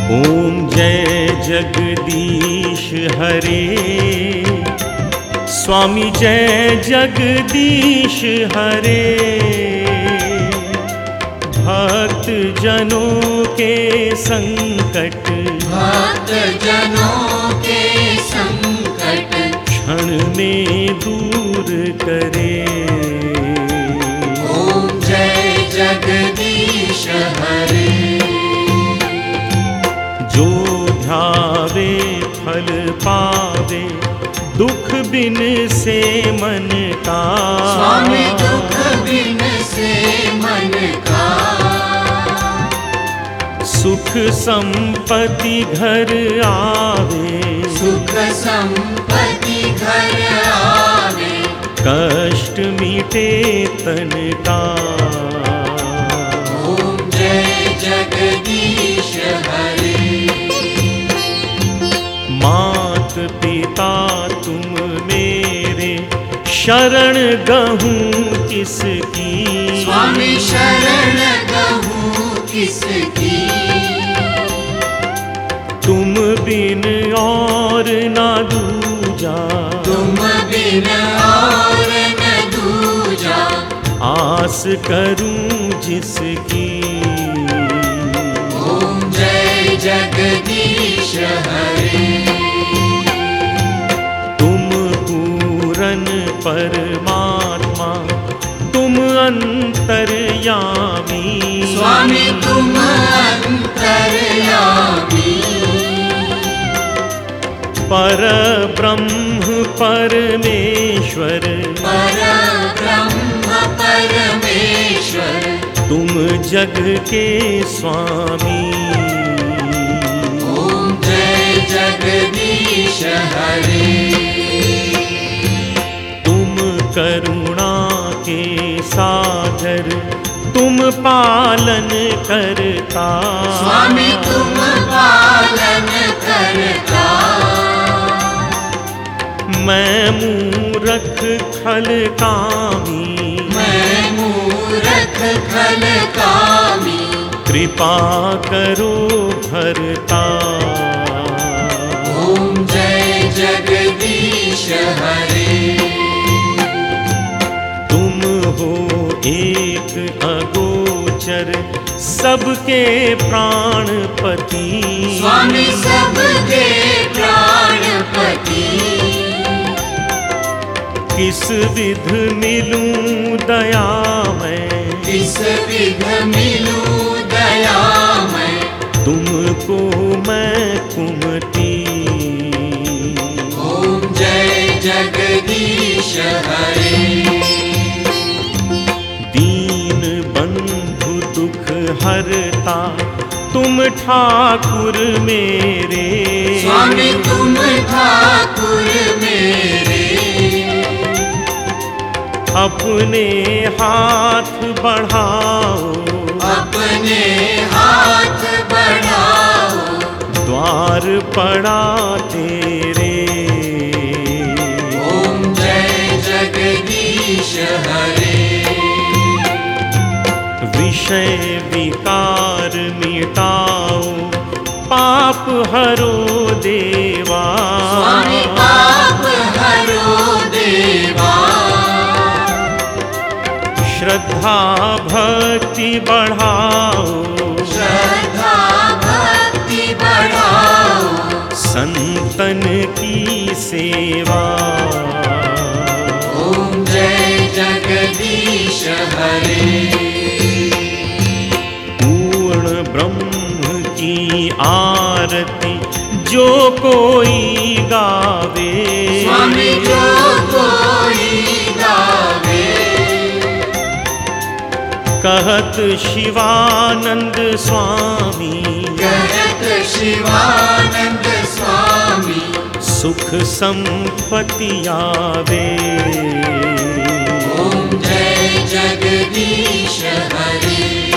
ओम जय जगदीश हरे, स्वामी जय जगदीश हरे। भक्त जनों के संकट, भक्त जनों के संकट क्षण में दूर करे। ओम जय जगदीश हरे। जो ध्यावे फल पावे, दुख बिन से मन का। स्वामी दुख बिन से मन का। सुख संपत्ति घर आवे, सुख संपत्ति घर आवे। कष्ट मिटे तन का। ओम जय जगदीश हरे। मात पिता तुम मेरे, शरण गहूँ किसकी। स्वामी शरण गहूँ किसकी। तुम बिन और ना दूजा, तुम बिन और न दूजा। आस करूं जिसकी। ओम जय जगदीश हरे। तुम पूरन परमात्मा, तुम अंतर्यामी। स्वामी तुम अंतर्यामी। पर ब्रह्म परमेश्वर, पर ब्रह्म परमेश्वर। तुम जग के स्वामी। ओम जय जगदीश हरे। तुम करुणा के सागर, तुम पालन करता। स्वामी तुम पालन करता। मैं मूरख खल कामी, मैं मूरख खल कामी। कृपा करो भरता। ओम जय जगदीश हरे। तुम हो एक अगोचर, सबके प्राणपति। स्वामी सबके प्राणपति। किस विध मिलूं दया मैं, किस विध मिलूं दया मैं। तुमको मैं कुमति। ओम जय जगदीश हरे। दीन बंधु दुख हरता, तुम ठाकुर मेरे। स्वामी तुम ठाकुर मेरे। अपने हाथ बढ़ाओ, अपने हाथ बढ़ाओ। द्वार पड़ा तेरे। ओम जय जगदीश हरे। विषय विकार मिटाओ, पाप हरो देवा। स्वामी पाप हरो देवा। श्रद्धा भक्ति बढ़ाओ, श्रद्धा भक्ति बढ़ाओ। संतन की सेवा। ओम जय जगदीश हरे। पूर्ण ब्रह्म की आरती जो कोई गावे। स्वामी जो कोई गावे। कहत शिवानंद स्वामी, कहत शिवानंद स्वामी। सुख संपत्ति आवे। ओम जय जगदीश हरे।